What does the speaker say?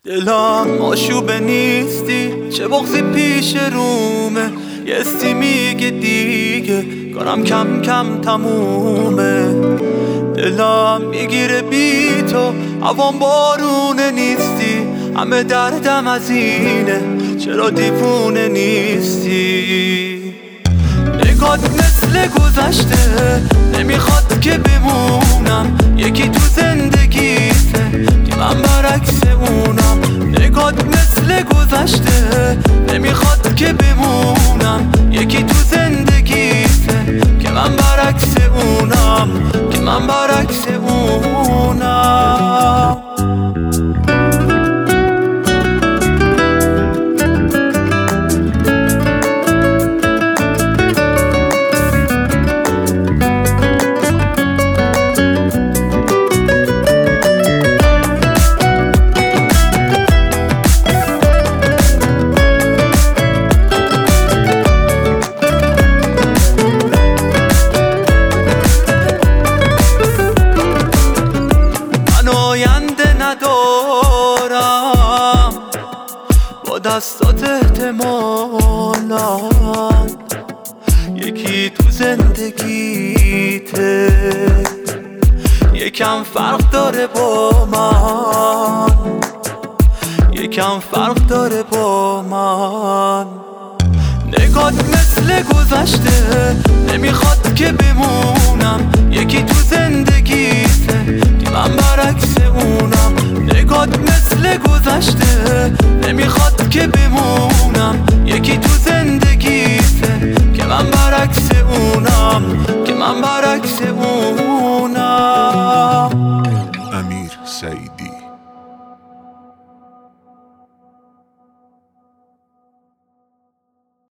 دلم آشوبه نیستی، چه بغضی پیش رومه. یه استی میگه دیگه کارم کم کم تمومه. دلم میگیره بی تو، هوام بارونه نیستی. همه دردم از اینه، چرا دیوونه نیستی؟ نگات مثل گذشته، نمیخواد که بمونم. یکی تو زندگیته که من برعکس اونم. نگات مثل گذشته، نمیخواد که بمونم. یکی تو زندگیته که من برعکس اونم، که من برعکس اونم. ندارم با دستات احتمالا یکی تو زندگیته یکم فرق داره با من، یکم فرق داره با من. نگات مثل گذشته، نمیخواد که بمونم. یکی تو زندگیته که من برعکس اونم. نگات مثل گذشته، نمیخواد که بمونم. یکی تو زندگیته که من برعکس اونم، که من برعکس اونم.